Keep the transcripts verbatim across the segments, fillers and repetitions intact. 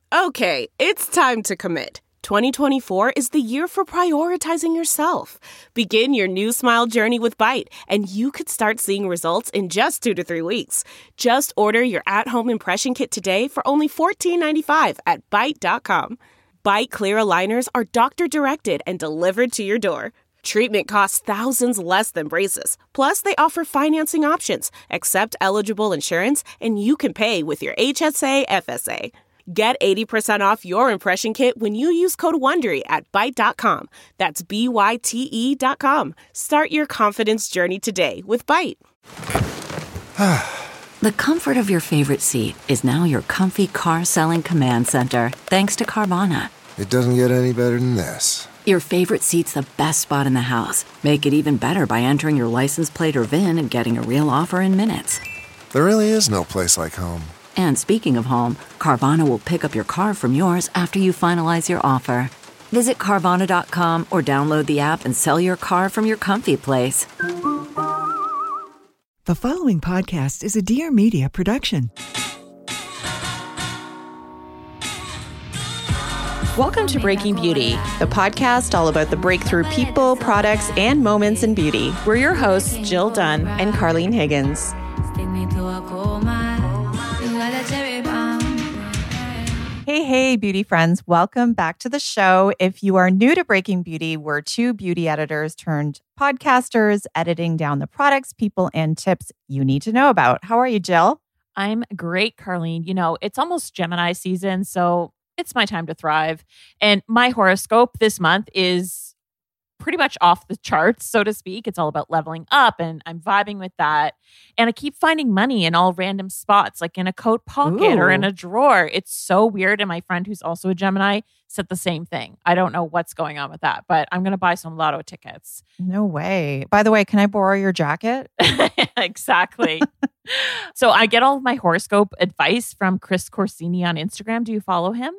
Okay, it's time to commit. twenty twenty-four is the year for prioritizing yourself. Begin your new smile journey with Byte, and you could start seeing results in just two to three weeks. Just order your at-home impression kit today for only fourteen ninety-five at byte dot com. Byte Clear aligners are doctor-directed and delivered to your door. Treatment costs thousands less than braces. Plus, they offer financing options, accept eligible insurance, and you can pay with your H S A F S A. Get eighty percent off your impression kit when you use code WONDERY at byte dot com. That's B Y T E dot com. Start your confidence journey today with Byte. The comfort of your favorite seat is now your comfy car-selling command center, thanks to Carvana. It doesn't get any better than this. Your favorite seat's the best spot in the house. Make it even better by entering your license plate or V I N and getting a real offer in minutes. There really is no place like home. And speaking of home, Carvana will pick up your car from yours after you finalize your offer. Visit Carvana dot com or download the app and sell your car from your comfy place. The following podcast is a Dear Media production. Welcome to Breaking Beauty, the podcast all about the breakthrough people, products, and moments in beauty. We're your hosts, Jill Dunn and Carlene Higgins. Hey, hey, beauty friends. Welcome back to the show. If you are new to Breaking Beauty, we're two beauty editors turned podcasters, editing down the products, people, and tips you need to know about. How are you, Jill? I'm great, Carlene. You know, it's almost Gemini season, so it's my time to thrive. And my horoscope this month is pretty much off the charts, so to speak. It's all about leveling up, and I'm vibing with that. And I keep finding money in all random spots, like in a coat pocket Ooh. or in a drawer. It's so weird. And my friend, who's also a Gemini, said the same thing. I don't know what's going on with that, but I'm going to buy some lotto tickets. No way. By the way, can I borrow your jacket? Exactly. So I get all of my horoscope advice from Chris Corsini on Instagram. Do you follow him?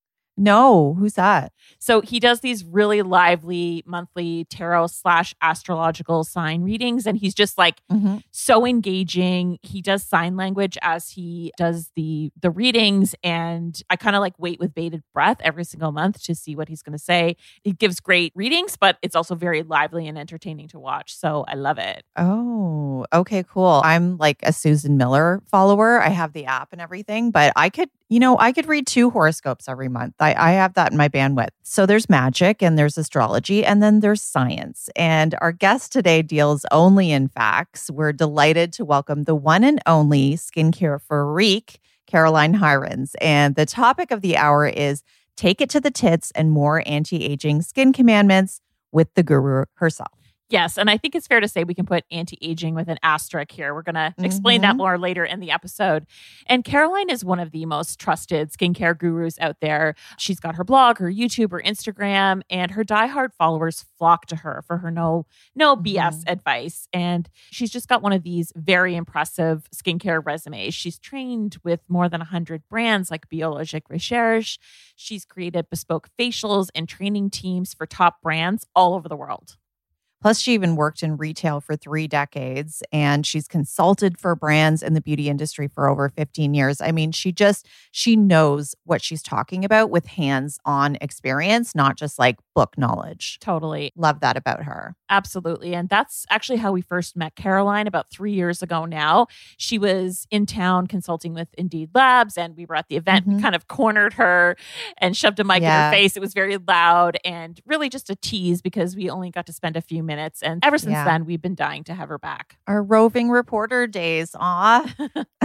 No, who's that? So he does these really lively monthly tarot slash astrological sign readings. And he's just like mm-hmm. so engaging. He does sign language as he does the, the readings. And I kind of like wait with bated breath every single month to see what he's going to say. He gives great readings, but it's also very lively and entertaining to watch. So I love it. Oh, okay, cool. I'm like a Susan Miller follower. I have the app and everything, but I could, you know, I could read two horoscopes every month. I, I have that in my bandwidth. So there's magic and there's astrology and then there's science. And our guest today deals only in facts. We're delighted to welcome the one and only skincare freak, Caroline Hirons. And the topic of the hour is Take It to the Tits and More Anti-Aging Skin Commandments with the guru herself. Yes, and I think it's fair to say we can put anti-aging with an asterisk here. We're going to explain mm-hmm. that more later in the episode. And Caroline is one of the most trusted skincare gurus out there. She's got her blog, her YouTube, her Instagram, and her diehard followers flock to her for her no, no B S mm-hmm. advice. And she's just got one of these very impressive skincare resumes. She's trained with more than one hundred brands like Biologique Recherche. She's created bespoke facials and training teams for top brands all over the world. Plus, she even worked in retail for three decades and she's consulted for brands in the beauty industry for over fifteen years. I mean, she just, she knows what she's talking about with hands-on experience, not just like book knowledge. Totally. Love that about her. Absolutely. And that's actually how we first met Caroline about three years ago now. She was in town consulting with Indeed Labs and we were at the event. Mm-hmm. We kind of cornered her and shoved a mic yeah. in her face. It was very loud and really just a tease because we only got to spend a few minutes. Minutes. And ever since yeah. then, we've been dying to have her back. Our roving reporter days. Aw.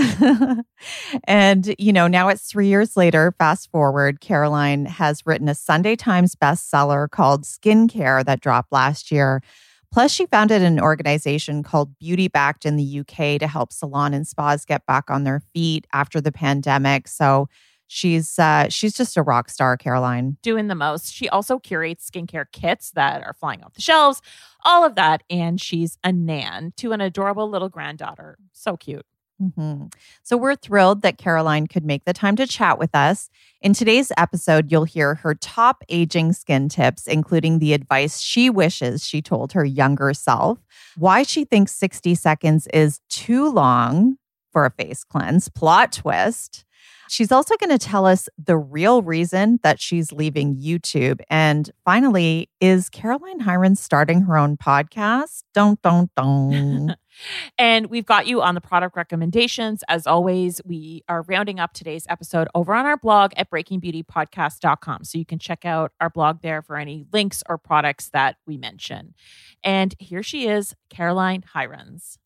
And, you know, now it's three years later, fast forward, Caroline has written a Sunday Times bestseller called Skincare that dropped last year. Plus, she founded an organization called Beauty Backed in the U K to help salon and spas get back on their feet after the pandemic. So She's uh, she's just a rock star, Caroline. Doing the most. She also curates skincare kits that are flying off the shelves, all of that. And she's a nan to an adorable little granddaughter. So cute. Mm-hmm. So we're thrilled that Caroline could make the time to chat with us. In today's episode, you'll hear her top aging skin tips, including the advice she wishes she told her younger self, why she thinks sixty seconds is too long for a face cleanse, plot twist, She's also going to tell us the real reason that she's leaving YouTube. And finally, is Caroline Hirons starting her own podcast? Don't, don't, don't. And we've got you on the product recommendations. As always, we are rounding up today's episode over on our blog at breaking beauty podcast dot com. So you can check out our blog there for any links or products that we mention. And here she is, Caroline Hirons.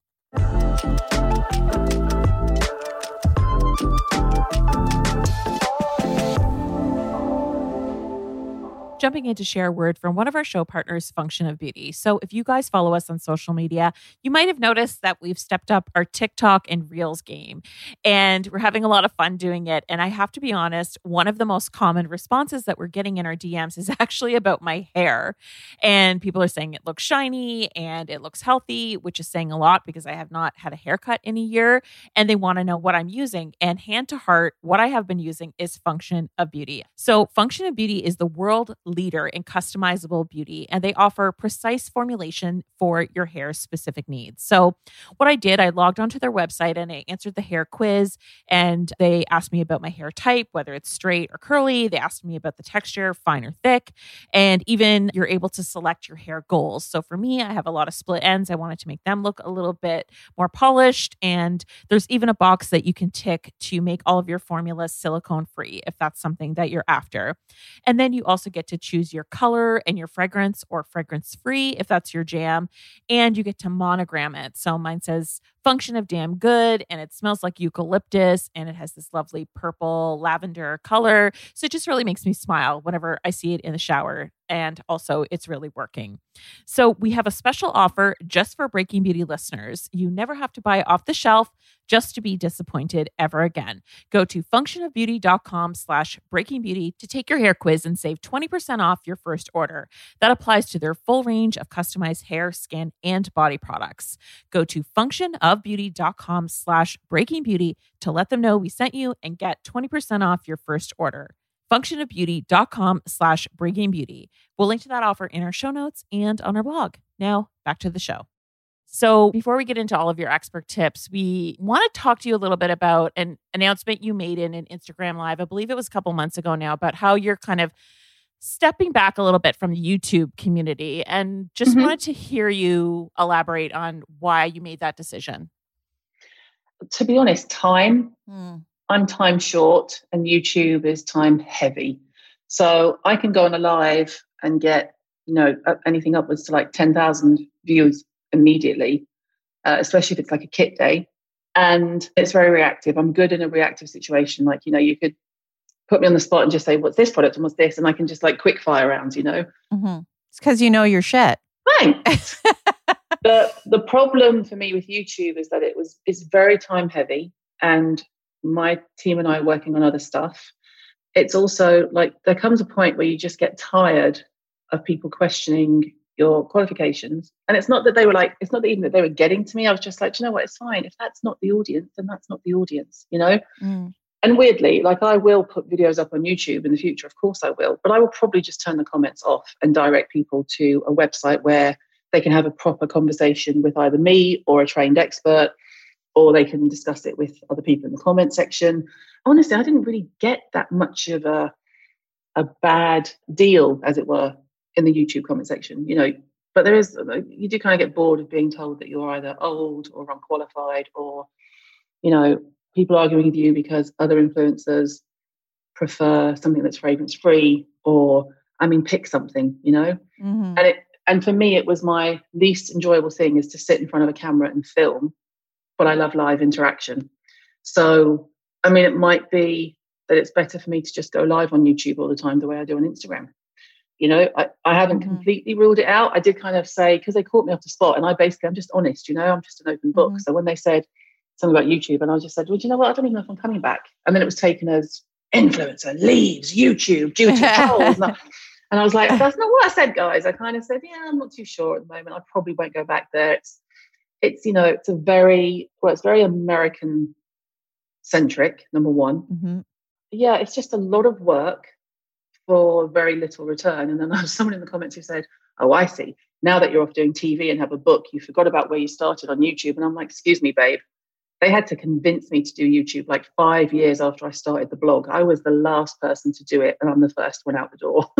Jumping in to share a word from one of our show partners, Function of Beauty. So if you guys follow us on social media, you might have noticed that we've stepped up our TikTok and Reels game, and we're having a lot of fun doing it. And I have to be honest, one of the most common responses that we're getting in our D Ms is actually about my hair. And people are saying it looks shiny and it looks healthy, which is saying a lot because I have not had a haircut in a year, and they want to know what I'm using. And hand to heart, what I have been using is Function of Beauty. So Function of Beauty is the world leader in customizable beauty, and they offer precise formulation for your hair's specific needs. So what I did, I logged onto their website and I answered the hair quiz, and they asked me about my hair type, whether it's straight or curly. They asked me about the texture, fine or thick, and even you're able to select your hair goals. So for me, I have a lot of split ends. I wanted to make them look a little bit more polished, and there's even a box that you can tick to make all of your formulas silicone free if that's something that you're after. And then you also get to choose your color and your fragrance, or fragrance free if that's your jam. And you get to monogram it. So mine says Function of Damn Good, and it smells like eucalyptus, and it has this lovely purple lavender color. So it just really makes me smile whenever I see it in the shower. And also, it's really working. So we have a special offer just for Breaking Beauty listeners. You never have to buy off the shelf just to be disappointed ever again. Go to functionofbeauty.com slash breaking beauty to take your hair quiz and save twenty percent off your first order. That applies to their full range of customized hair, skin, and body products. Go to functionofbeauty.com slash breaking beauty to let them know we sent you and get twenty percent off your first order. functionofbeauty.com slash breaking beauty. We'll link to that offer in our show notes and on our blog. Now, back to the show. So before we get into all of your expert tips, we want to talk to you a little bit about an announcement you made in an Instagram Live. I believe it was a couple months ago now, about how you're kind of stepping back a little bit from the YouTube community, and just mm-hmm. wanted to hear you elaborate on why you made that decision. To be honest, time. Mm. I'm time short and YouTube is time heavy. So I can go on a live and get, you know, anything upwards to like ten thousand views immediately, uh, especially if it's like a kit day. And it's very reactive. I'm good in a reactive situation. Like, you know, you could put me on the spot and just say, what's this product and what's this? And I can just like quick fire rounds, you know. Mm-hmm. It's because you know your shit. Thanks. the, the problem for me with YouTube is that it was it's very time heavy, and my team and I are working on other stuff. It's also like there comes a point where you just get tired of people questioning your qualifications. And it's not that they were like, it's not even that they were getting to me. I was just like, you know what, it's fine. If that's not the audience, then that's not the audience, you know? Mm. And weirdly, like I will put videos up on YouTube in the future. Of course I will. But I will probably just turn the comments off and direct people to a website where they can have a proper conversation with either me or a trained expert, or they can discuss it with other people in the comment section. Honestly, I didn't really get that much of a, a bad deal, as it were, in the YouTube comment section, you know. But there is, you do kind of get bored of being told that you're either old or unqualified, or, you know, people arguing with you because other influencers prefer something that's fragrance free, or, I mean, pick something, you know. Mm-hmm. And it, and for me, it was my least enjoyable thing is to sit in front of a camera and film. But I love live interaction. So, I mean, it might be that it's better for me to just go live on YouTube all the time the way I do on Instagram. You know, I, I haven't mm-hmm. completely ruled it out. I did kind of say, because they caught me off the spot, and I basically, I'm just honest, you know, I'm just an open book. Mm-hmm. So when they said something about YouTube, and I just said, well, do you know what? I don't even know if I'm coming back. And then it was taken as influencer, leaves, YouTube, due to trolls. and, I, and I was like, that's not what I said, guys. I kind of said, yeah, I'm not too sure at the moment. I probably won't go back there. It's, It's, you know, it's a very, well, it's very American centric, number one. Mm-hmm. Yeah, it's just a lot of work for very little return. And then there was someone in the comments who said, oh, I see. Now that you're off doing T V and have a book, you forgot about where you started on YouTube. And I'm like, excuse me, babe. They had to convince me to do YouTube like five years after I started the blog. I was the last person to do it, and I'm the first one out the door.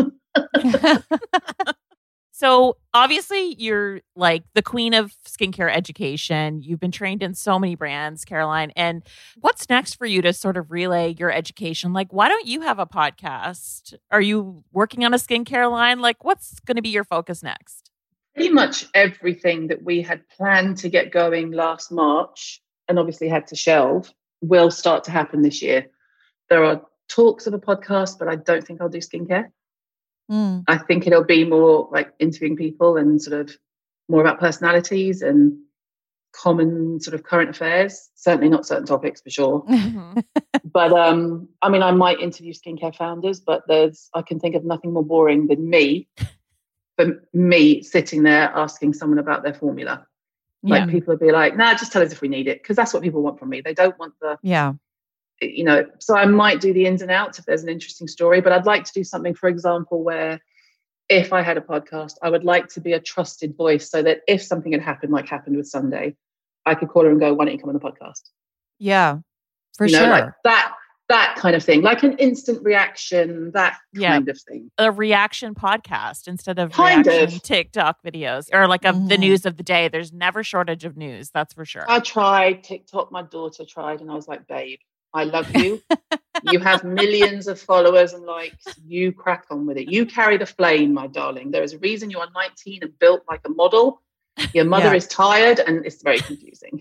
So obviously you're like the queen of skincare education. You've been trained in so many brands, Caroline. And what's next for you to sort of relay your education? Like, why don't you have a podcast? Are you working on a skincare line? Like, what's going to be your focus next? Pretty much everything that we had planned to get going last March and obviously had to shelve will start to happen this year. There are talks of a podcast, but I don't think I'll do skincare. Mm. I think it'll be more like interviewing people and sort of more about personalities and common sort of current affairs. Certainly not certain topics for sure. Mm-hmm. But um, I mean, I might interview skincare founders, but there's I can think of nothing more boring than me, for me sitting there asking someone about their formula. Like yeah. people would be like, nah, just tell us if we need it. Because that's what people want from me. They don't want the, yeah. you know, so I might do the ins and outs if there's an interesting story, but I'd like to do something, for example, where if I had a podcast, I would like to be a trusted voice so that if something had happened, like happened with Sunday, I could call her and go, why don't you come on the podcast? Yeah, for you know, sure. Like that, that kind of thing, like an instant reaction, that yeah. kind of thing. A reaction podcast instead of kind reaction of. TikTok videos or like a, Mm-hmm. the news of the day. There's never shortage of news. That's for sure. I tried TikTok. My daughter tried and I was like, babe, I love you. You have millions of followers and likes. You crack on with it. You carry the flame, my darling. There is a reason you are nineteen and built like a model. Your mother yeah. is tired and it's very confusing.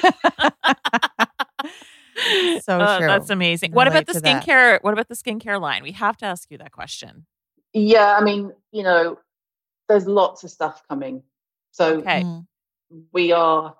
So uh, true. That's amazing. What about the skincare? That. What about the skincare line? We have to ask you that question. Yeah, I mean, you know, there's lots of stuff coming. So okay. we are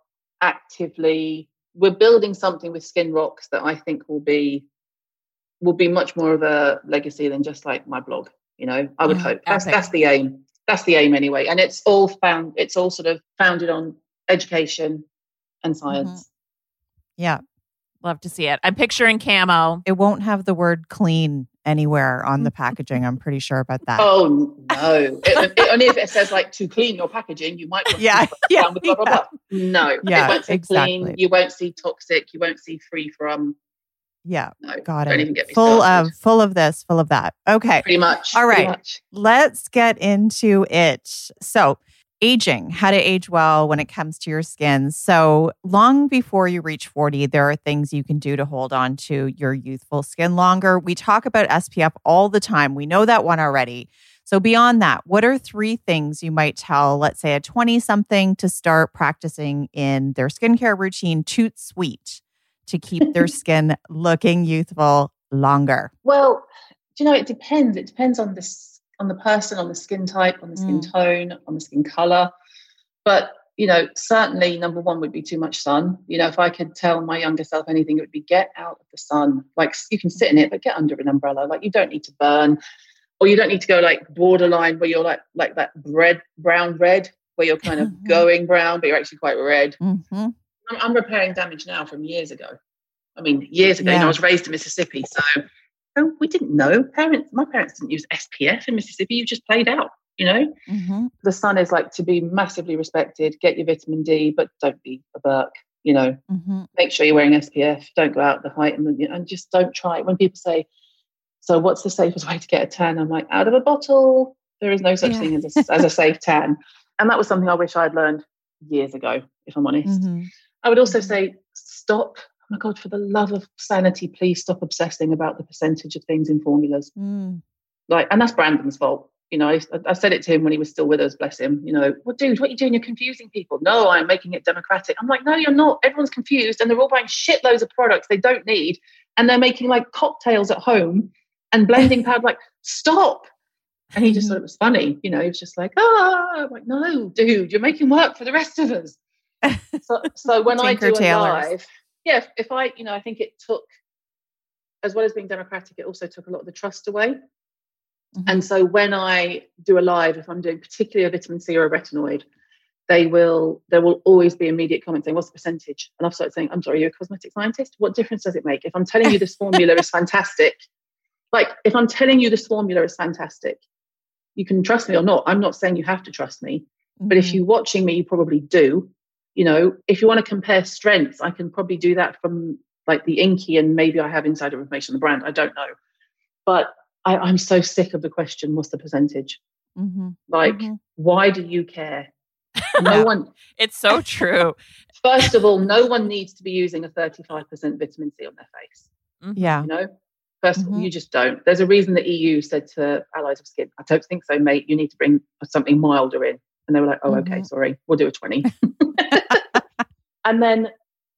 actively we're building something with Skin Rocks that I think will be will be much more of a legacy than just like my blog. You know, I would mm, hope that's epic. that's the aim. That's the aim anyway. And it's all found. It's all sort of founded on education and science. Mm-hmm. Yeah. Love to see it. I'm picturing camo. It won't have the word clean anywhere on the packaging. I'm pretty sure about that. Oh, no. it, it, only if it says like to clean your packaging, you might want yeah, to yeah, down with blah, blah, blah. No. Yeah, it won't say exactly. clean. You won't see toxic. You won't see free from. Yeah. No, got don't it. even get me full started. of full of this, full of that. Okay. Pretty much. All right. Much. Let's get into it. So aging, how to age well when it comes to your skin. So long before you reach forty, there are things you can do to hold on to your youthful skin longer. We talk about S P F all the time. We know that one already. So beyond that, what are three things you might tell, let's say a twenty-something to start practicing in their skincare routine toot sweet to keep their skin looking youthful longer? Well, do you know, it depends. It depends on the on the person, on the skin type, on the skin Mm. tone, on the skin color. But, you know, certainly number one would be too much sun. You know, if I could tell my younger self anything, it would be get out of the sun. Like you can sit in it, but get under an umbrella. Like you don't need to burn, or you don't need to go like borderline where you're like like that red, brown red, where you're kind of Mhm. going brown, but you're actually quite red. Mm-hmm. I'm, I'm repairing damage now from years ago. I mean, years ago, Yeah. you know, I was raised in Mississippi, so oh, we didn't know. Parents, my parents didn't use S P F in Mississippi. You just played out, you know? Mm-hmm. The sun is like to be massively respected. Get your vitamin D, but don't be a Burke, you know? Mm-hmm. Make sure you're wearing S P F. Don't go out the height and, the, and just don't try it. When people say, so what's the safest way to get a tan? I'm like, out of a bottle. There is no such Yeah. thing as a, as a safe tan. And that was something I wish I'd learned years ago, if I'm honest. Mm-hmm. I would also say, stop. Oh my God, for the love of sanity, please stop obsessing about the percentage of things in formulas. Mm. Like, and that's Brandon's fault. You know, I, I said it to him when he was still with us, bless him. You know, well, dude, what are you doing? You're confusing people. No, I'm making it democratic. I'm like, no, you're not. Everyone's confused and they're all buying shitloads of products they don't need. And they're making like cocktails at home and blending powder. Like, stop. And he just thought it was funny. You know, he was just like, ah, I'm like, no, dude, you're making work for the rest of us. So, so when I do a live, yeah, if, if I, you know, I think it took, as well as being democratic, it also took a lot of the trust away. Mm-hmm. And so when I do a live, if I'm doing particularly a vitamin C or a retinoid, they will, there will always be immediate comments saying, what's the percentage? And I've started saying, I'm sorry, you're a cosmetic scientist? What difference does it make? If I'm telling you this formula is fantastic, like if I'm telling you this formula is fantastic, you can trust me or not. I'm not saying you have to trust me, mm-hmm. but if you're watching me, you probably do. You know, if you want to compare strengths, I can probably do that from like the Inky, and maybe I have insider information on the brand. I don't know. But I, I'm so sick of the question, what's the percentage? Mm-hmm. Like, mm-hmm. why do you care? No one. It's so true. First of all, no one needs to be using a thirty-five percent vitamin C on their face. Mm-hmm. Yeah. You know, first mm-hmm. of all, you just don't. There's a reason the E U said to allies of skin, I don't think so, mate. You need to bring something milder in. And they were like, oh, mm-hmm. okay, sorry, we'll do a twenty. And then,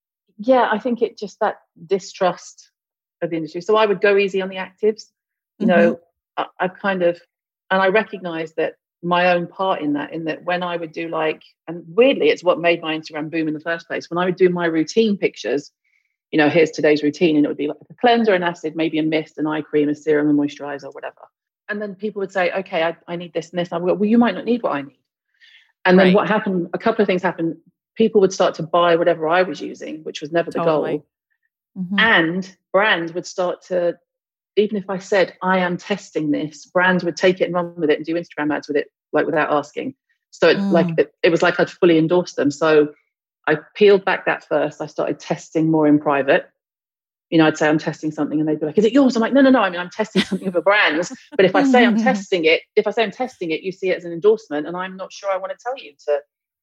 yeah, I think it just that distrust of the industry. So I would go easy on the actives. You mm-hmm. know, I, I've kind of, and I recognize that my own part in that, in that when I would do like, and weirdly, it's what made my Instagram boom in the first place. When I would do my routine pictures, you know, here's today's routine, and it would be like a cleanser, an acid, maybe a mist, an eye cream, a serum, a moisturizer, whatever. And then people would say, okay, I, I need this and this. I would go, well, you might not need what I need. And then right. what happened, a couple of things happened. People would start to buy whatever I was using, which was never the totally. goal. Mm-hmm. And brands would start to, even if I said, I am testing this, brands would take it and run with it and do Instagram ads with it, like without asking. So it, mm. like, it, it was like I'd fully endorsed them. So I peeled back that first. I started testing more in private. You know, I'd say I'm testing something and they'd be like, is it yours? I'm like, no, no, no. I mean, I'm testing something for brands. But if I say I'm testing it, if I say I'm testing it, you see it as an endorsement, and I'm not sure I want to tell you to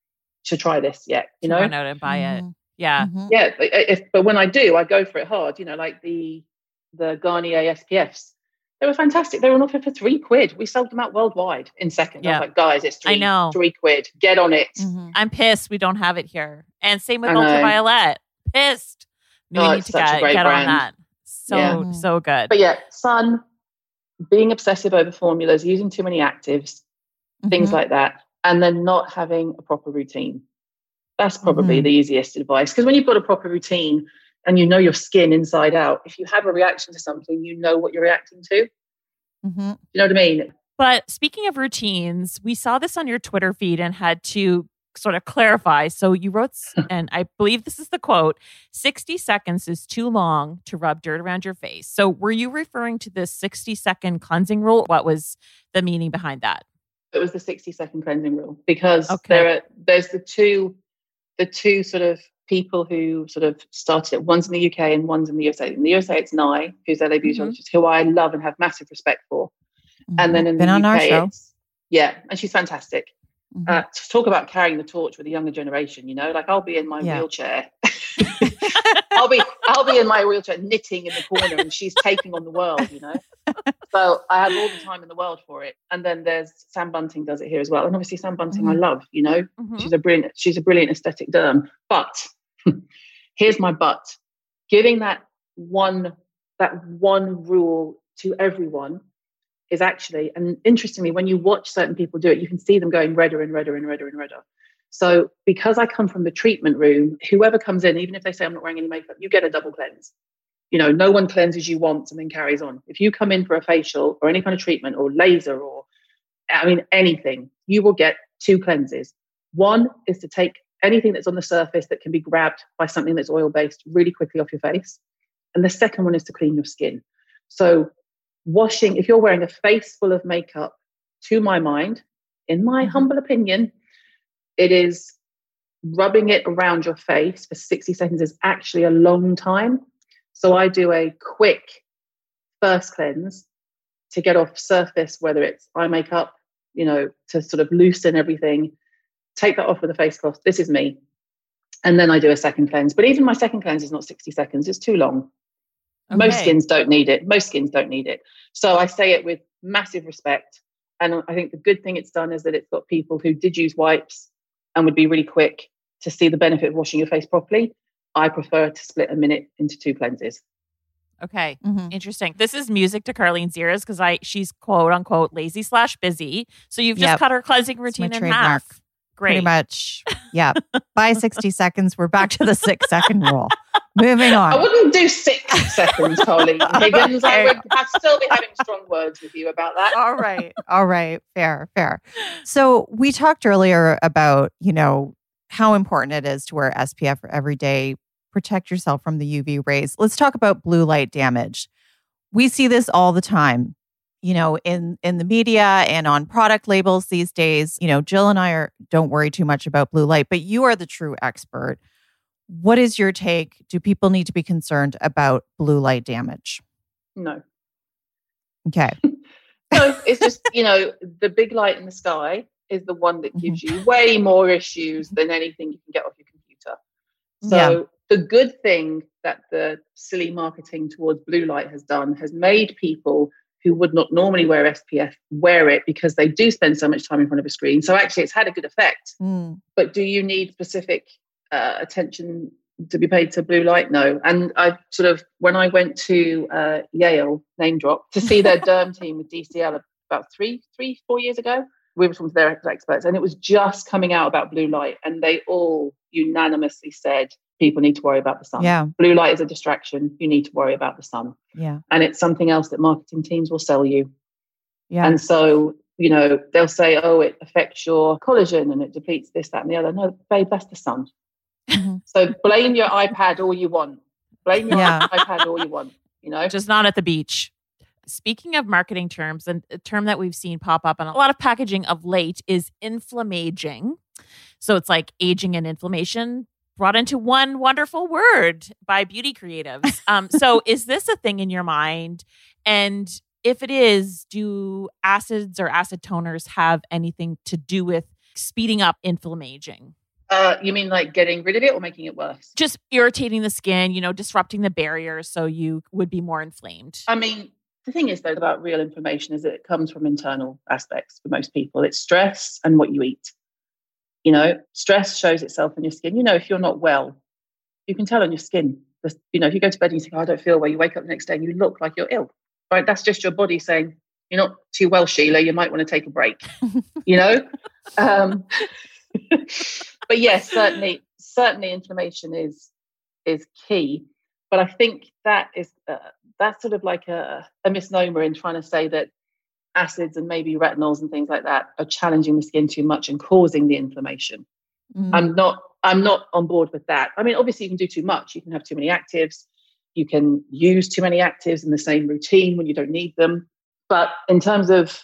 to try this yet, you know? Run out and buy mm-hmm. it. Yeah. Mm-hmm. Yeah. But, if, but when I do, I go for it hard, you know, like the the Garnier S P Fs. They were fantastic. They were on offer for three quid. We sold them out worldwide in seconds. Yeah. I was like, guys, it's three, I know. three quid. Get on it. Mm-hmm. I'm pissed we don't have it here. And same with I know. Ultraviolet. Pissed. We Oh, need it's to such a get, great get on brand. that. So, Yeah. so good. But yeah, sun, being obsessive over formulas, using too many actives, things Mm-hmm. like that, and then not having a proper routine. That's probably Mm-hmm. the easiest advice. Because when you've got a proper routine and you know your skin inside out, if you have a reaction to something, you know what you're reacting to. Mm-hmm. You know what I mean? But speaking of routines, we saw this on your Twitter feed and had to sort of clarify. So you wrote, and I believe this is the quote, sixty seconds is too long to rub dirt around your face. So were you referring to this sixty second cleansing rule? What was the meaning behind that? It was the sixty second cleansing rule, because Okay. there are, there's the two, the two sort of people who sort of started it. One's in the U K and one's in the U S A. In the U S A, it's Nye, who's L A Beauty, Mhm. who I love and have massive respect for. And then in Been the on U K, our show. it's, yeah, and she's fantastic. Mm-hmm. Uh, to talk about carrying the torch with the younger generation, you know, like I'll be in my Yeah. wheelchair. I'll be I'll be in my wheelchair knitting in the corner, and she's taking on the world, you know. So I have all the time in the world for it. And then there's Sam Bunting does it here as well. And obviously Sam Bunting, Mm-hmm. I love, you know. Mhm. She's a brilliant, she's a brilliant aesthetic derm. But here's my but. Giving that one that one rule to everyone is actually, and interestingly, when you watch certain people do it, you can see them going redder and redder and redder and redder. So because I come from the treatment room, whoever comes in, even if they say I'm not wearing any makeup, you get a double cleanse. You know, no one cleanses you once and then carries on. If you come in for a facial or any kind of treatment or laser or, I mean, anything, you will get two cleanses. One is to take anything that's on the surface that can be grabbed by something that's oil-based really quickly off your face. And the second one is to clean your skin. So washing, if you're wearing a face full of makeup, to my mind, in my Mm-hmm. humble opinion, it is rubbing it around your face for sixty seconds is actually a long time. So I do a quick first cleanse to get off surface, whether it's eye makeup, you know, to sort of loosen everything, take that off with a face cloth. This is me. And then I do a second cleanse. But even my second cleanse is not sixty seconds. It's too long. Most Okay. skins don't need it. Most skins don't need it. So I say it with massive respect. And I think the good thing it's done is that it's got people who did use wipes and would be really quick to see the benefit of washing your face properly. I prefer to split a minute into two cleanses. Okay. Mm-hmm. Interesting. This is music to Carlene's ears because I she's quote unquote lazy slash busy. So you've just Yep. cut her cleansing It's my routine in trademark. half. Great. Pretty much. Yeah. By sixty seconds, we're back to the six second rule. Moving I on. wouldn't do six seconds, Colleen Higgins. I Okay. would have, still be having strong words with you about that. All right. All right. Fair, fair. So we talked earlier about, you know, how important it is to wear S P F every day, protect yourself from the U V rays. Let's talk about blue light damage. We see this all the time. you know, in, in the media and on product labels these days, you know, Jill and I are, don't worry too much about blue light, but you are the true expert. What is your take? Do people need to be concerned about blue light damage? No. Okay. No, it's just, you know, the big light in the sky is the one that gives you way more issues than anything you can get off your computer. So yeah. The good thing that the silly marketing towards blue light has done has made people who would not normally wear S P F wear it because they do spend so much time in front of a screen. So actually it's had a good effect. Mm. But do you need specific uh, attention to be paid to blue light? No. And I sort of, when I went to uh, Yale, name drop, to see their derm team with D C L about three, three, four years ago, we were talking to their experts, and it was just coming out about blue light, and they all unanimously said people need to worry about the sun. Yeah. Blue light is a distraction. You need to worry about the sun. Yeah. And it's something else that marketing teams will sell you. Yeah. And so, you know, they'll say, oh, it affects your collagen and it depletes this, that, and the other. No, babe, that's the sun. Mm-hmm. So blame your iPad all you want. Blame your yeah. iPad all you want, you know? Just not at the beach. Speaking of marketing terms, and a term that we've seen pop up on a lot of packaging of late is inflammaging. So it's like aging and inflammation brought into one wonderful word by beauty creatives. Um, so is this a thing in your mind? And if it is, do acids or acid toners have anything to do with speeding up inflammaging? Uh, you mean like getting rid of it or making it worse? Just irritating the skin, you know, disrupting the barrier so you would be more inflamed. I mean, the thing is, though, about real inflammation is that it comes from internal aspects for most people. It's stress and what you eat. You know, stress shows itself in your skin. You know, if you're not well, you can tell on your skin. You know, if you go to bed and you think, oh, I don't feel well, you wake up the next day and you look like you're ill, right? That's just your body saying, you're not too well, Sheila. You might want to take a break, you know? um, but yes, certainly, certainly inflammation is, is key. But I think that is, uh, that's sort of like a, a misnomer in trying to say that acids and maybe retinols and things like that are challenging the skin too much and causing the inflammation. Mm. I'm not, I'm not on board with that. I mean, obviously you can do too much. You can have too many actives. You can use too many actives in the same routine when you don't need them. But in terms of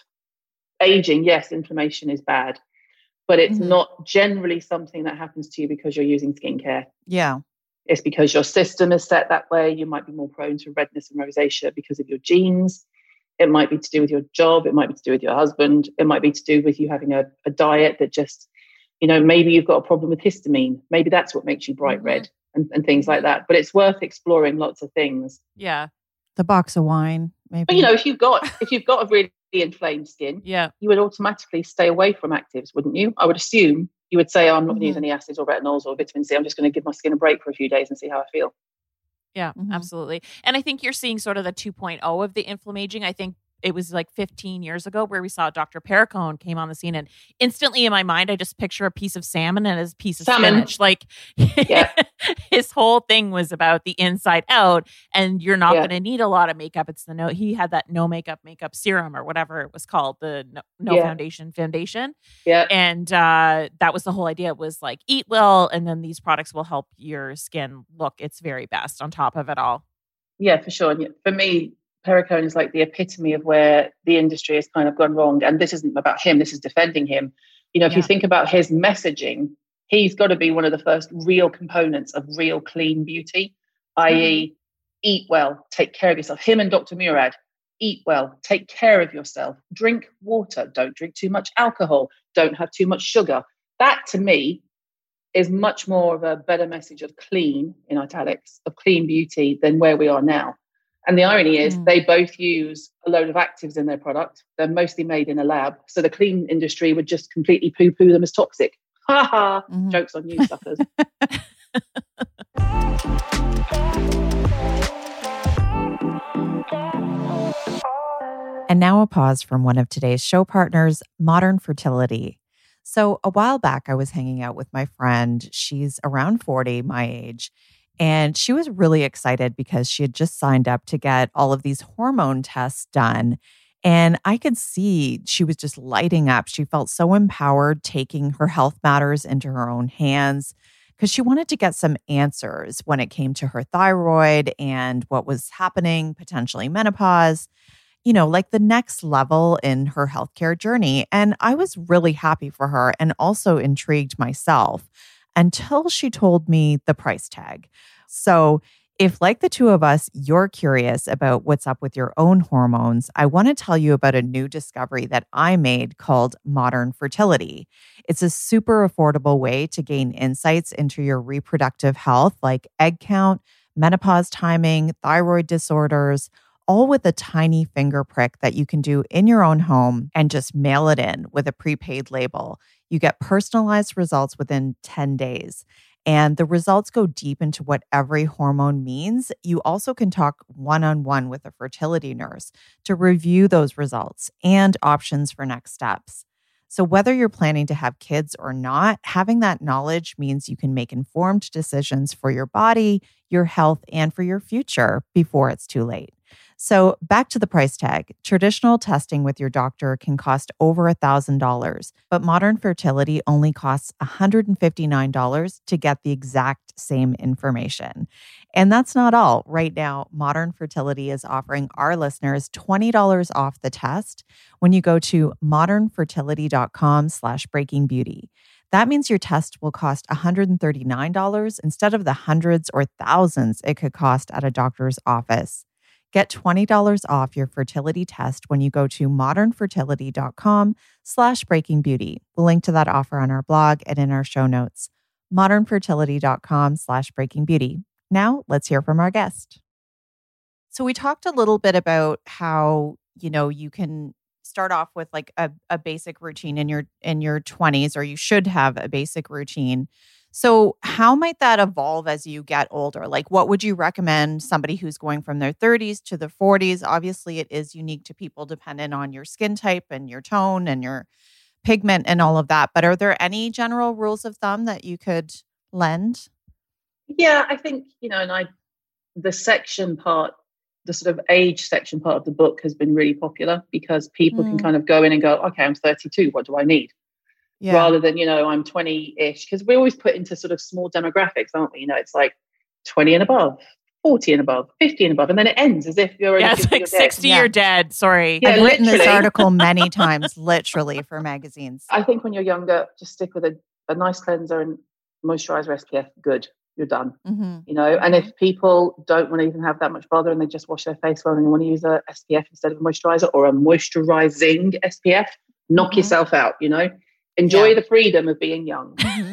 aging, yes, inflammation is bad, but it's mm-hmm. not generally something that happens to you because you're using skincare. Yeah. It's because your system is set that way. You might be more prone to redness and rosacea because of your genes. It might be to do with your job. It might be to do with your husband. It might be to do with you having a, a diet that just, you know, maybe you've got a problem with histamine. Maybe that's what makes you bright mm-hmm. red and, and things like that. But it's worth exploring lots of things. Yeah. The box of wine, maybe. But, you know, if you've got if you've got a really inflamed skin, yeah, you would automatically stay away from actives, wouldn't you? I would assume you would say, oh, I'm not mm-hmm. going to use any acids or retinols or vitamin C. I'm just going to give my skin a break for a few days and see how I feel. Yeah, mm-hmm. absolutely. And I think you're seeing sort of the two point oh of the inflammaging. I think it was like fifteen years ago where we saw Doctor Perricone came on the scene, and instantly in my mind, I just picture a piece of salmon and a piece of salmon. spinach. Like yeah. his whole thing was about the inside out, and you're not yeah. going to need a lot of makeup. It's the no, he had that no makeup makeup serum or whatever it was called, the no, no yeah. foundation foundation. Yeah. And uh, that was the whole idea, was like, eat well, and then these products will help your skin look its very best on top of it all. Yeah, for sure. And for me, Perricone is like the epitome of where the industry has kind of gone wrong. And this isn't about him. This is defending him. You know, if yeah. you think about his messaging, he's got to be one of the first real components of real clean beauty, that is mm. eat well, take care of yourself. Him and Doctor Murad, eat well, take care of yourself, drink water, don't drink too much alcohol, don't have too much sugar. That to me is much more of a better message of clean, in italics, of clean beauty than where we are now. And the irony is mm. they both use a load of actives in their product. They're mostly made in a lab. So the clean industry would just completely poo-poo them as toxic. Ha ha! Mm-hmm. Joke's on you, suckers. And now a pause from one of today's show partners, Modern Fertility. So a while back, I was hanging out with my friend. She's around forty, my age. And she was really excited because she had just signed up to get all of these hormone tests done. And I could see she was just lighting up. She felt so empowered taking her health matters into her own hands because she wanted to get some answers when it came to her thyroid and what was happening, potentially menopause. you know, like the next level in her healthcare journey. And I was really happy for her and also intrigued myself until she told me the price tag. So if, like the two of us, you're curious about what's up with your own hormones, I want to tell you about a new discovery that I made called Modern Fertility. It's a super affordable way to gain insights into your reproductive health, like egg count, menopause timing, thyroid disorders, all with a tiny finger prick that you can do in your own home and just mail it in with a prepaid label. You get personalized results within ten days. And the results go deep into what every hormone means. You also can talk one-on-one with a fertility nurse to review those results and options for next steps. So whether you're planning to have kids or not, having that knowledge means you can make informed decisions for your body, your health, and for your future before it's too late. So back to the price tag. Traditional testing with your doctor can cost over one thousand dollars, but Modern Fertility only costs one hundred fifty-nine dollars to get the exact same information. And that's not all. Right now, Modern Fertility is offering our listeners twenty dollars off the test when you go to modernfertility.com slash breaking beauty. That means your test will cost one hundred thirty-nine dollars instead of the hundreds or thousands it could cost at a doctor's office. Get twenty dollars off your fertility test when you go to modernfertility.com slash breaking beauty. We'll link to that offer on our blog and in our show notes. modernfertility.com slash breaking beauty. Now let's hear from our guest. So we talked a little bit about how, you know, you can start off with like a, a basic routine in your in your twenties, or you should have a basic routine. So how might that evolve as you get older? Like, what would you recommend somebody who's going from their thirties to their forties? Obviously, it is unique to people dependent on your skin type and your tone and your pigment and all of that. But are there any general rules of thumb that you could lend? Yeah, I think, you know, and I, the section part, the sort of age section part of the book has been really popular because people mm. can kind of go in and go, okay, I'm thirty-two. What do I need? Yeah. Rather than, you know, I'm twenty-ish, because we always put into sort of small demographics, aren't we? You know, it's like twenty and above, forty and above, fifty and above, and then it ends as if you're yeah, it's like sixty, yeah. You're dead. Sorry, yeah, I've written this article many times, literally for magazines. I think when you're younger, just stick with a, a nice cleanser and moisturizer, S P F. Good, you're done. Mm-hmm. You know, and if people don't want to even have that much bother and they just wash their face well and they want to use a S P F instead of a moisturizer or a moisturizing S P F, knock mm-hmm. yourself out. You know. Enjoy yeah. the freedom of being young. Mm-hmm.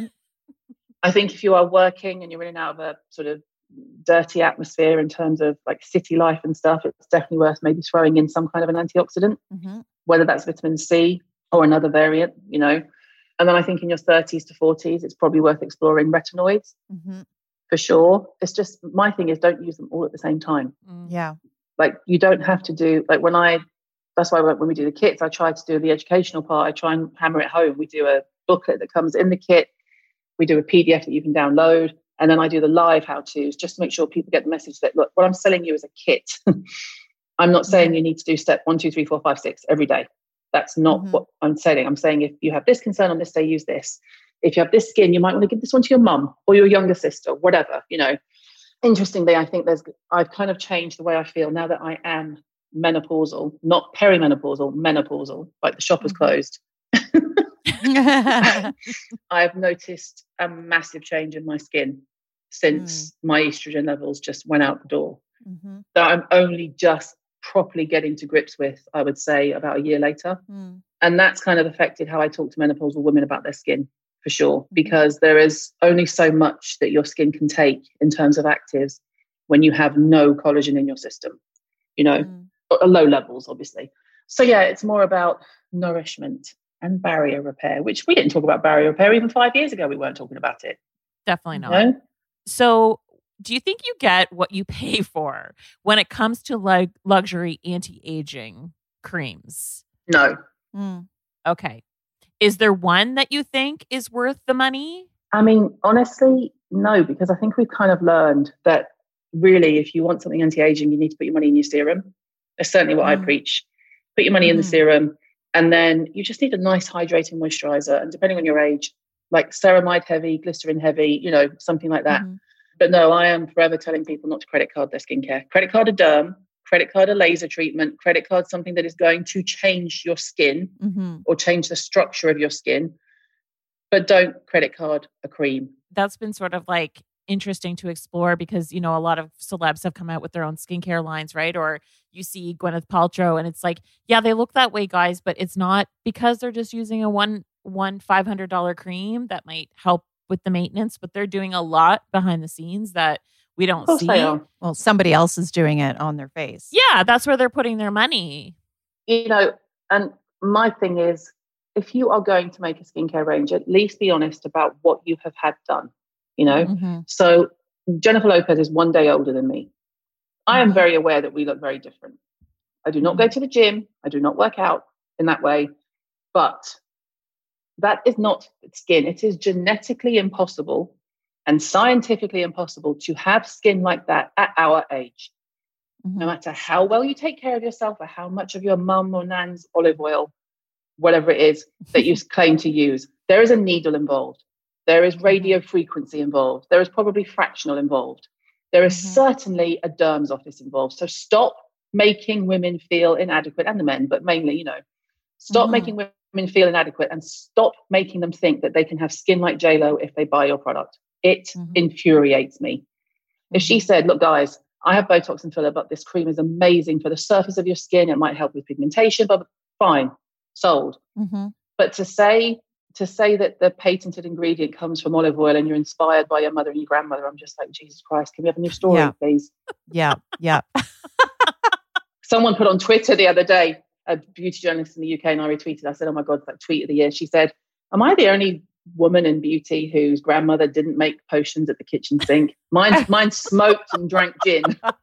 I think if you are working and you're in and out of a sort of dirty atmosphere in terms of like city life and stuff, it's definitely worth maybe throwing in some kind of an antioxidant, mm-hmm. whether that's vitamin C or another variant, you know. And then I think in your thirties to forties, it's probably worth exploring retinoids mm-hmm. for sure. It's just, my thing is don't use them all at the same time. Mm. Yeah. Like you don't have to do, like when I, that's why when we do the kits, I try to do the educational part. I try and hammer it home. We do a booklet that comes in the kit. We do a P D F that you can download. And then I do the live how-tos just to make sure people get the message that, look, what I'm selling you is a kit. I'm not saying you need to do step one, two, three, four, five, six every day. That's not mm-hmm. what I'm saying. I'm saying if you have this concern on this day, use this. If you have this skin, you might want to give this one to your mum or your younger sister, whatever, you know. Interestingly, I think there's, I've kind of changed the way I feel now that I am menopausal, not perimenopausal, menopausal, like the shop is closed. I've noticed a massive change in my skin since mm. my estrogen levels just went out the door. Mm-hmm. That I'm only just properly getting to grips with, I would say, about a year later. Mm. And that's kind of affected how I talk to menopausal women about their skin, for sure, mm-hmm. because there is only so much that your skin can take in terms of actives when you have no collagen in your system, you know. Mm. Low levels, obviously. So yeah, it's more about nourishment and barrier repair, which we didn't talk about barrier repair even five years ago. We weren't talking about it. Definitely not. You know? So do you think you get what you pay for when it comes to like luxury anti-aging creams? No. Mm. Okay. Is there one that you think is worth the money? I mean, honestly, no, because I think we've kind of learned that really, if you want something anti-aging, you need to put your money in your serum. That's certainly what mm. I preach. Put your money mm. in the serum, and then you just need a nice hydrating moisturizer. And depending on your age, like ceramide heavy, glycerin heavy, you know, something like that. Mm. But no, I am forever telling people not to credit card their skincare. Credit card a derm, credit card a laser treatment, credit card something that is going to change your skin Mm-hmm. or change the structure of your skin, but don't credit card a cream. That's been sort of like interesting to explore because, you know, a lot of celebs have come out with their own skincare lines, right? Or you see Gwyneth Paltrow and it's like, yeah, they look that way, guys, but it's not because they're just using a one, one five hundred dollars cream that might help with the maintenance, but they're doing a lot behind the scenes that we don't Of course see. they are. Well, somebody else is doing it on their face. Yeah, that's where they're putting their money. You know, and my thing is, if you are going to make a skincare range, at least be honest about what you have had done, you know? Mm-hmm. So Jennifer Lopez is one day older than me. I am very aware that we look very different. I do not go to the gym. I do not work out in that way. But that is not skin. It is genetically impossible and scientifically impossible to have skin like that at our age. Mm-hmm. No matter how well you take care of yourself or how much of your mum or nan's olive oil, whatever it is that you claim to use, there is a needle involved. There is radio frequency involved. There is probably fractional involved. There is Mm-hmm. certainly a derm's office involved. So stop making women feel inadequate, and the men, but mainly, you know, stop Mm-hmm. making women feel inadequate and stop making them think that they can have skin like J-Lo if they buy your product. It Mm-hmm. infuriates me. If she said, look, guys, I have Botox and filler, but this cream is amazing for the surface of your skin. It might help with pigmentation, but fine, sold. Mm-hmm. But to say to say that the patented ingredient comes from olive oil and you're inspired by your mother and your grandmother, I'm just like, Jesus Christ, can we have a new story, Yeah. please? Yeah. Yeah. Someone put on Twitter the other day, a beauty journalist in the U K, and I retweeted. I said, oh my God, it's like tweet of the year. She said, am I the only woman in beauty whose grandmother didn't make potions at the kitchen sink? Mine, mine smoked and drank gin.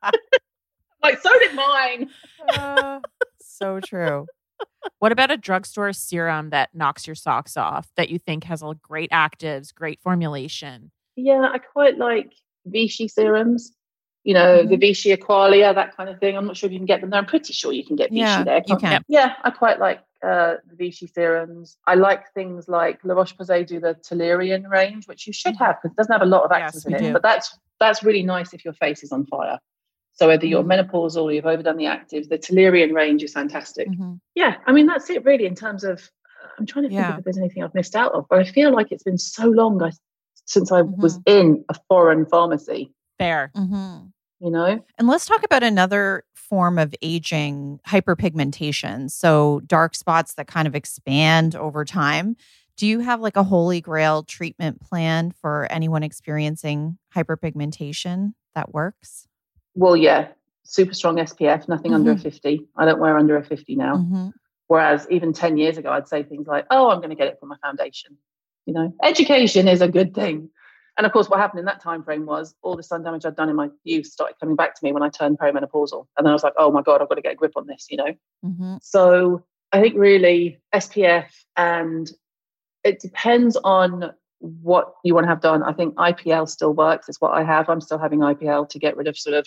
Like, so did mine. Uh, so true. What about a drugstore serum that knocks your socks off that you think has all great actives, great formulation? Yeah, I quite like Vichy serums. You know, Mhm. the Vichy Aqualia, that kind of thing. I'm not sure if you can get them there. I'm pretty sure you can get Vichy Yeah, there. you can't can. Yeah, I quite like uh, the Vichy serums. I like things like La Roche-Posay do the Tolerian range, which you should have because it doesn't have a lot of Yes, actives we in do. it. But that's that's really nice if your face is on fire. So whether you're Mhm. menopausal or you've overdone the actives, the Tolerian range is fantastic. Mhm. Yeah, I mean, that's it really in terms of, I'm trying to think Yeah. if there's anything I've missed out of, but I feel like it's been so long I, since I Mhm. was in a foreign pharmacy, Fair. Mhm. you know? And let's talk about another form of aging, hyperpigmentation. So dark spots that kind of expand over time. Do you have like a holy grail treatment plan for anyone experiencing hyperpigmentation that works? Well, yeah, super strong S P F, nothing under a Mhm. fifty. I don't wear under a fifty now. Mm-hmm. Whereas even ten years ago, I'd say things like, oh, I'm going to get it from my foundation. You know, education is a good thing. And of course, what happened in that time frame was all the sun damage I'd done in my youth started coming back to me when I turned perimenopausal. And then I was like, oh my God, I've got to get a grip on this, you know? Mm-hmm. So I think really S P F, and it depends on what you want to have done. I think I P L still works. It's what I have. I'm still having I P L to get rid of sort of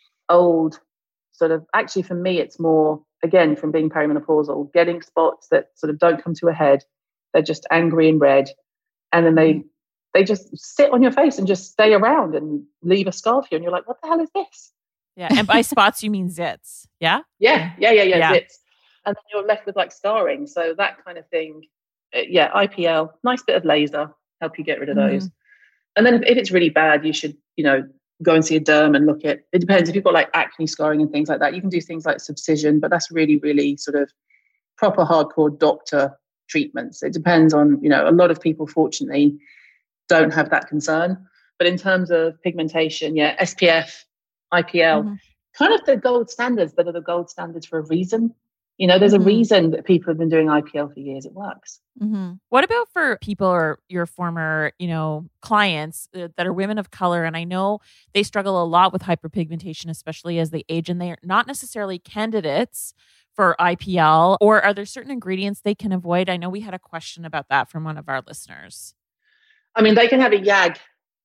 old, sort of, actually for me, it's more, again, from being perimenopausal, getting spots that sort of don't come to a head. They're just angry and red. And then they, they just sit on your face and just stay around and leave a scar for you. And you're like, what the hell is this? Yeah. And by spots, you mean zits. Yeah. Yeah, yeah, yeah, yeah. Yeah. Zits. And then you're left with like scarring. So that kind of thing. Uh, yeah, I P L, nice bit of laser, help you get rid of Mhm. those. And then if, if it's really bad, you should, you know, go and see a derm and look at, it depends. If you've got like acne scarring and things like that, you can do things like subcision, but that's really, really sort of proper hardcore doctor treatments. It depends on, you know, a lot of people fortunately don't have that concern. But in terms of pigmentation, yeah, S P F, I P L, Mhm. kind of the gold standards that are the gold standards for a reason. You know, there's Mhm. a reason that people have been doing I P L for years. It works. Mm-hmm. What about for people or your former, you know, clients uh, that are women of color? And I know they struggle a lot with hyperpigmentation, especially as they age, and they are not necessarily candidates for I P L. Or are there certain ingredients they can avoid? I know we had a question about that from one of our listeners. I mean, they can have a Y A G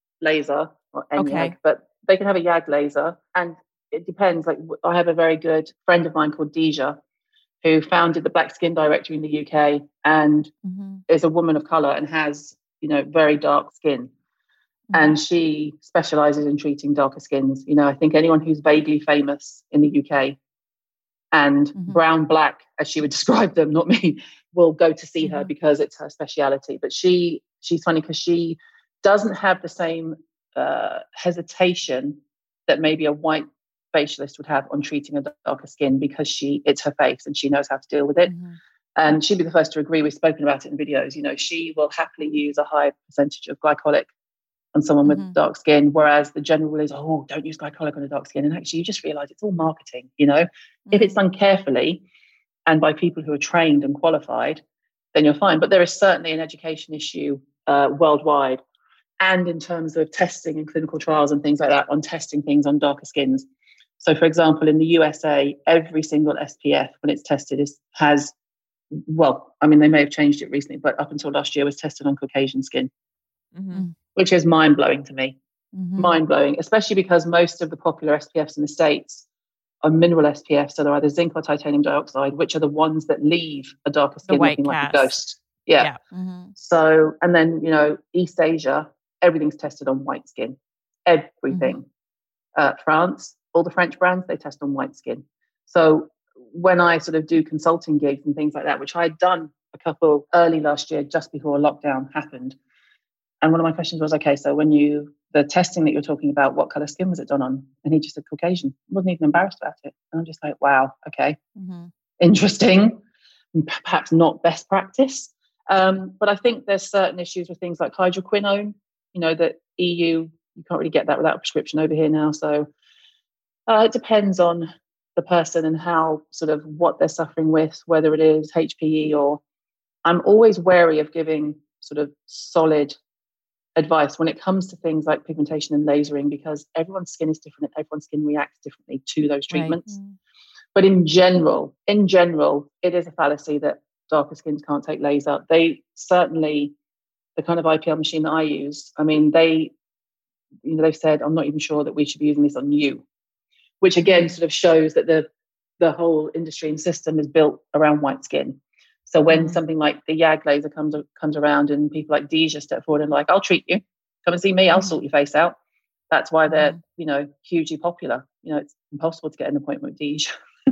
laser or N Y A G, Okay. but they can have a Y A G laser, and it depends. Like, I have a very good friend of mine called Deja, who founded the Black Skin Directory in the U K, and Mm-hmm. is a woman of color and has, you know, very dark skin. And she specializes in treating darker skins. You know, I think anyone who's vaguely famous in the U K and mm-hmm. brown, black, as she would describe them, not me, will go to see mm-hmm. her because it's her speciality. But she she's funny because she doesn't have the same uh, hesitation that maybe a white facialist would have on treating a darker skin, because she it's her face and she knows how to deal with it. Mm-hmm. And she'd be the first to agree. We've spoken about it in videos. You know, she will happily use a high percentage of glycolic on someone with mm-hmm. dark skin, whereas the general rule is, oh, don't use glycolic on a dark skin. And actually, you just realize it's all marketing. You know, mm-hmm. if it's done carefully and by people who are trained and qualified, then you're fine. But there is certainly an education issue uh, worldwide, and in terms of testing and clinical trials and things like that, on testing things on darker skins. So, for example, in the U S A, every single S P F, when it's tested, is has well, I mean, they may have changed it recently, but up until last year was tested on Caucasian skin, mm-hmm. which is mind-blowing to me. Mm-hmm. Mind-blowing, especially because most of the popular S P Fs in the States are mineral S P Fs, so they're either zinc or titanium dioxide, which are the ones that leave a darker skin looking like a ghost. Yeah. yeah. Mm-hmm. So, and then, you know, East Asia, everything's tested on white skin. Everything. Mm-hmm. Uh, France, all the French brands, they test on white skin. So when I sort of do consulting gigs and things like that, which I had done a couple early last year, just before lockdown happened. And one of my questions was, okay, so when you, the testing that you're talking about, what color skin was it done on? And he just said Caucasian. He wasn't even embarrassed about it. And I'm just like, wow, okay, mm-hmm. interesting, and perhaps not best practice. Um, but I think there's certain issues with things like hydroquinone, you know, that E U, you can't really get that without a prescription over here now. So uh, it depends on the person and how sort of what they're suffering with, whether it is H P E or, I'm always wary of giving sort of solid advice when it comes to things like pigmentation and lasering, because everyone's skin is different and everyone's skin reacts differently to those treatments. Right. Mm. But in general, in general, it is a fallacy that darker skins can't take laser. They certainly, the kind of I P L machine that I use, I mean, they, you know, they've said, I'm not even sure that we should be using this on you, which again sort of shows that the the whole industry and system is built around white skin. So when mm-hmm. something like the YAG laser comes comes around and people like Deja step forward and like, I'll treat you, come and see me, I'll mm-hmm. sort your face out. That's why they're, mm-hmm. you know, hugely popular. You know, it's impossible to get an appointment with Deja.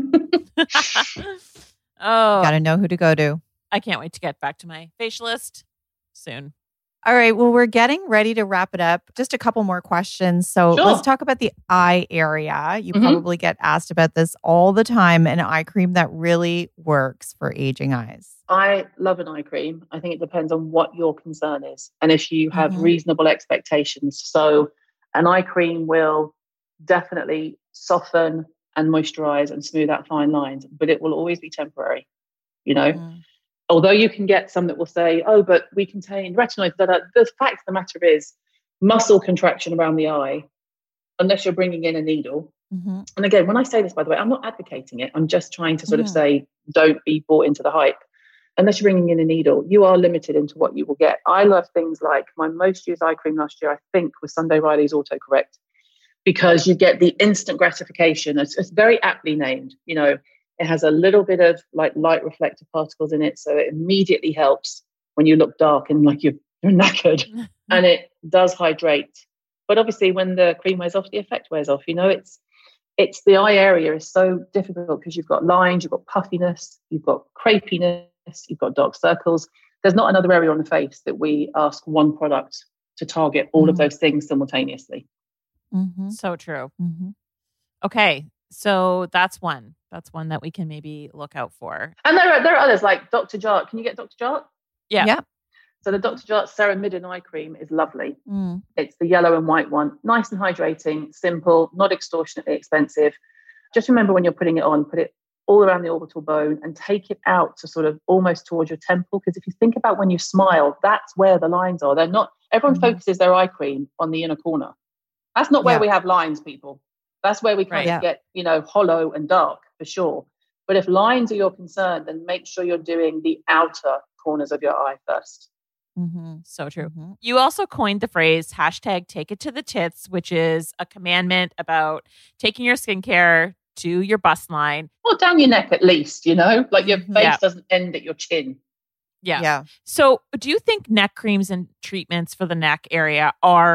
Oh, gotta know who to go to. I can't wait to get back to my facialist soon. All right. Well, we're getting ready to wrap it up. Just a couple more questions. So sure. Let's talk about the eye area. You mm-hmm. probably get asked about this all the time. An eye cream that really works for aging eyes. I love an eye cream. I think it depends on what your concern is and if you have mm-hmm. reasonable expectations. So an eye cream will definitely soften and moisturize and smooth out fine lines, but it will always be temporary, you know? Mm-hmm. Although you can get some that will say, oh, but we contain retinoids. Da, da. The fact of the matter is muscle contraction around the eye, unless you're bringing in a needle. Mm-hmm. And again, when I say this, by the way, I'm not advocating it. I'm just trying to sort mm-hmm. of say, don't be bought into the hype. Unless you're bringing in a needle, you are limited into what you will get. I love things like my most used eye cream last year, I think, was Sunday Riley's Autocorrect, because you get the instant gratification. It's, it's very aptly named, you know. It has a little bit of like light reflective particles in it. So it immediately helps when you look dark and like you're, you're knackered. And it does hydrate. But obviously when the cream wears off, the effect wears off. You know, it's it's the eye area is so difficult because you've got lines, you've got puffiness, you've got crepiness, you've got dark circles. There's not another area on the face that we ask one product to target all mm-hmm. of those things simultaneously. Mm-hmm. So true. Mm-hmm. Okay. So that's one. That's one that we can maybe look out for. And there are there are others like Doctor Jart. Can you get Doctor Jart? Yeah. Yeah. So the Doctor Jart Ceramidin eye cream is lovely. Mm. It's the yellow and white one. Nice and hydrating, simple, not extortionately expensive. Just remember when you're putting it on, put it all around the orbital bone and take it out to sort of almost towards your temple. Because if you think about when you smile, that's where the lines are. They're not, everyone mm. focuses their eye cream on the inner corner. That's not where yeah. we have lines, people. That's where we kind right, of yeah. get, you know, hollow and dark for sure. But if lines are your concern, then make sure you're doing the outer corners of your eye first. Mm-hmm. So true. Mm-hmm. You also coined the phrase hashtag take it to the tits, which is a commandment about taking your skincare to your bust line. Well, down your neck at least, you know, like your face yeah. doesn't end at your chin. Yeah. yeah. So do you think neck creams and treatments for the neck area are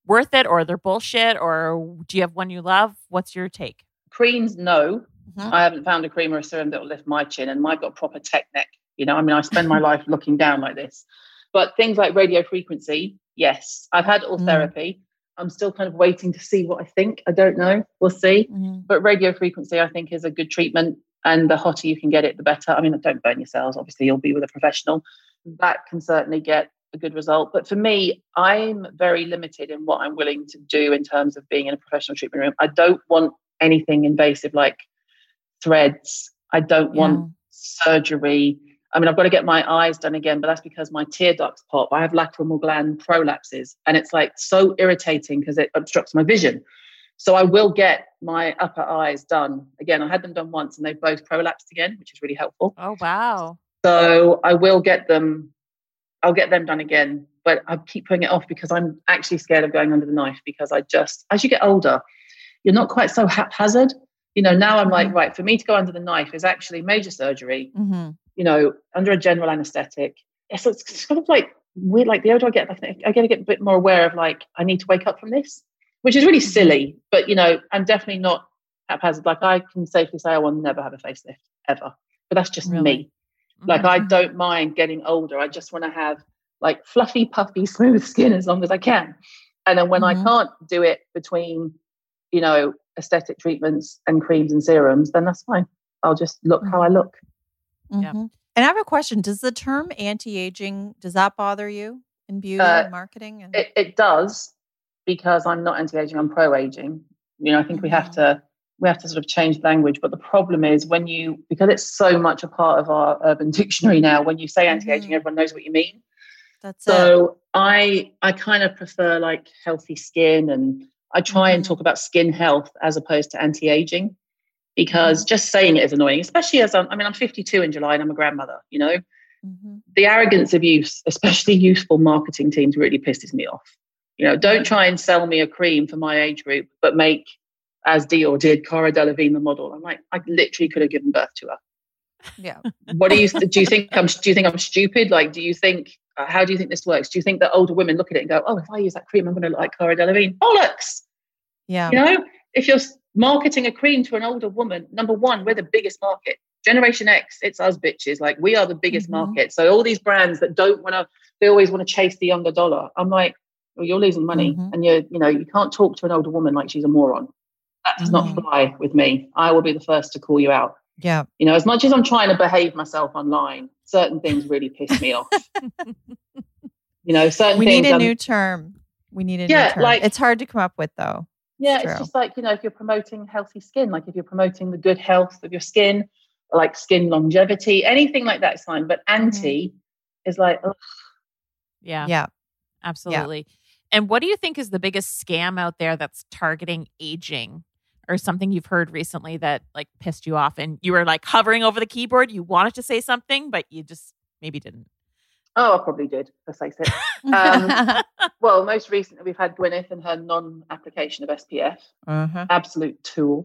worth it or they're bullshit, or do you have one you love? What's your take? Creams, no. Mm-hmm. I haven't found a cream or a serum that will lift my chin, and I've got proper tech neck. You know, I mean, I spend my life looking down like this. But things like radio frequency, yes. I've had all mm. therapy. I'm still kind of waiting to see what I think. I don't know. We'll see. Mm. But radio frequency, I think, is a good treatment. And the hotter you can get it, the better. I mean, don't burn your cells. Obviously, you'll be with a professional. That can certainly get a good result. But for me, I'm very limited in what I'm willing to do in terms of being in a professional treatment room. I don't want anything invasive like threads. I don't yeah. want surgery. I mean, I've got to get my eyes done again, but that's because my tear ducts pop. I have lacrimal gland prolapses, and it's like so irritating because it obstructs my vision. So I will get my upper eyes done again. I had them done once and they both prolapsed again, which is really helpful. Oh, wow. So I will get them. I'll get them done again, but I keep putting it off because I'm actually scared of going under the knife, because I just, as you get older, you're not quite so haphazard. You know, now I'm mm-hmm. like, right, for me to go under the knife is actually major surgery. Mm-hmm. You know, under a general anesthetic. It's, it's kind of like weird. Like the older I get, I get to get a bit more aware of like, I need to wake up from this, which is really silly. But, you know, I'm definitely not haphazard. Like I can safely say I will never have a facelift ever. But that's just really? me. Like mm-hmm. I don't mind getting older. I just want to have like fluffy, puffy, smooth skin as long as I can. And then when mm-hmm. I can't do it between, you know, aesthetic treatments and creams and serums, then that's fine. I'll just look mm-hmm. how I look. Mm-hmm. Yeah. And I have a question. Does the term anti-aging, does that bother you in beauty uh, and marketing? And- it, it does, because I'm not anti-aging, I'm pro-aging. You know, I think mm-hmm. we have to we have to sort of change language. But the problem is when you, because it's so much a part of our urban dictionary now, when you say anti-aging, mm-hmm. everyone knows what you mean. That's so it. So I I kind of prefer like healthy skin, and I try mm-hmm. and talk about skin health as opposed to anti-aging. Because just saying it is annoying, especially as I'm, I mean, I'm fifty-two in July and I'm a grandmother, you know. Mm-hmm. The arrogance of youth, especially youthful marketing teams, really pisses me off. You know, don't try and sell me a cream for my age group, but make, as Dior did, Cara Delevingne the model. I'm like, I literally could have given birth to her. Yeah. What do you, do you think I'm, do you think I'm stupid? Like, do you think, uh, how do you think this works? Do you think that older women look at it and go, oh, if I use that cream, I'm going to look like Cara Delevingne? Bollocks. Yeah. You know, if you're marketing a cream to an older woman, number one, we're the biggest market. Generation X, it's us bitches. Like we are the biggest mm-hmm. market. So all these brands that don't want to, they always want to chase the younger dollar. I'm like, well, you're losing money, mm-hmm. and you're, you know, you can't talk to an older woman like she's a moron. That does mm-hmm. not fly with me. I will be the first to call you out. Yeah. You know, as much as I'm trying to behave myself online, certain things really piss me off. You know, certain we things. We need a um, new term. We need a yeah, new term. like, it's hard to come up with though. Yeah, it's, it's just like, you know, if you're promoting healthy skin, like if you're promoting the good health of your skin, like skin longevity, anything like that is fine. But anti mm-hmm. is like, ugh. Yeah. Yeah. Absolutely. Yeah. And what do you think is the biggest scam out there that's targeting aging, or something you've heard recently that like pissed you off and you were like hovering over the keyboard? You wanted to say something, but you just maybe didn't. Oh, I probably did, let's face it. Um, well, most recently we've had Gwyneth and her non-application of S P F. Uh-huh. Absolute tool.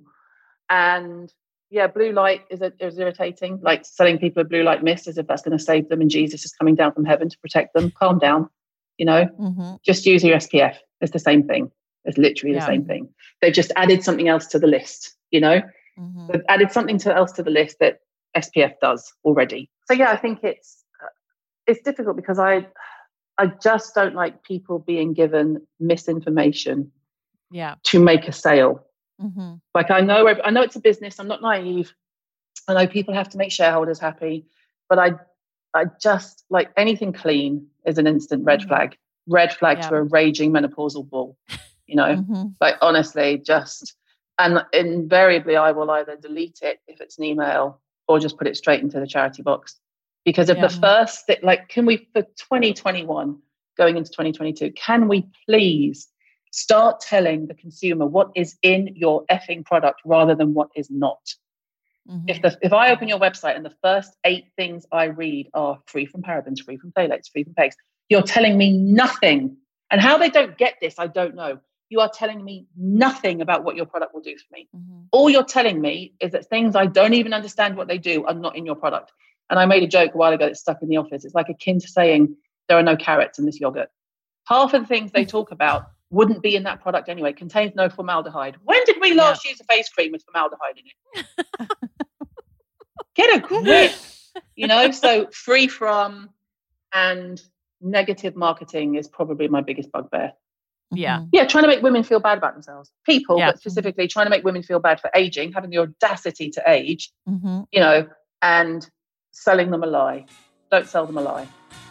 And yeah, blue light is, a, is irritating. Like selling people a blue light mist as if that's going to save them and Jesus is coming down from heaven to protect them. Calm down, you know. Mm-hmm. Just use your S P F. It's the same thing. It's literally yeah. the same thing. They've just added something else to the list, you know. Mm-hmm. They've added something to, else to the list that S P F does already. So yeah, I think it's it's difficult because I I just don't like people being given misinformation yeah. to make a sale. Mm-hmm. Like I know I know it's a business. I'm not naive. I know people have to make shareholders happy, but I I just like anything clean is an instant red mm-hmm. flag. Red flag yeah. to a raging menopausal bull. You know, mm-hmm. like honestly, just and invariably I will either delete it if it's an email or just put it straight into the charity box. Because of yeah. the first, th- like, can we, for twenty twenty-one, going into twenty twenty-two, can we please start telling the consumer what is in your effing product rather than what is not? Mm-hmm. If the, if I open your website and the first eight things I read are free from parabens, free from phthalates, free from pegs, you're telling me nothing. And how they don't get this, I don't know. You are telling me nothing about what your product will do for me. Mm-hmm. All you're telling me is that things I don't even understand what they do are not in your product. And I made a joke a while ago that stuck in the office. It's like akin to saying there are no carrots in this yogurt. Half of the things they talk about wouldn't be in that product anyway. It contains no formaldehyde. When did we last yeah. use a face cream with formaldehyde in it? Get a grip, you know? So free from and negative marketing is probably my biggest bugbear. Yeah. Yeah, trying to make women feel bad about themselves. People, yeah. but specifically trying to make women feel bad for aging, having the audacity to age, mm-hmm. you know, and selling them a lie. Don't sell them a lie.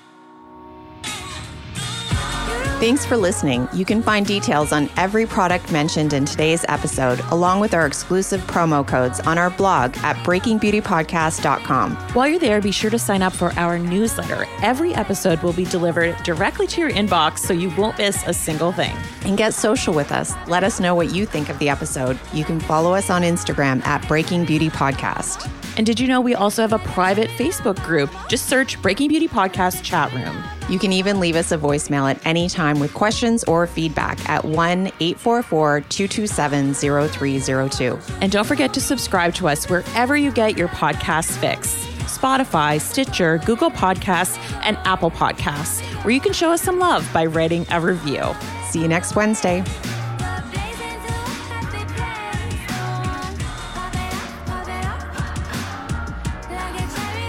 Thanks for listening. You can find details on every product mentioned in today's episode, along with our exclusive promo codes on our blog at breaking beauty podcast dot com. While you're there, be sure to sign up for our newsletter. Every episode will be delivered directly to your inbox, so you won't miss a single thing. And get social with us. Let us know what you think of the episode. You can follow us on Instagram at Breaking Beauty Podcast. And did you know we also have a private Facebook group? Just search Breaking Beauty Podcast Chat Room. You can even leave us a voicemail at any time with questions or feedback at one eight four four, two two seven, zero three zero two. And don't forget to subscribe to us wherever you get your podcasts fix. Spotify, Stitcher, Google Podcasts, and Apple Podcasts, where you can show us some love by writing a review. See you next Wednesday.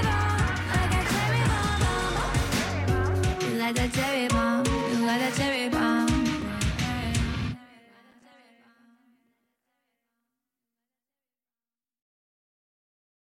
Like a cherry bomb, you like a cherry bomb.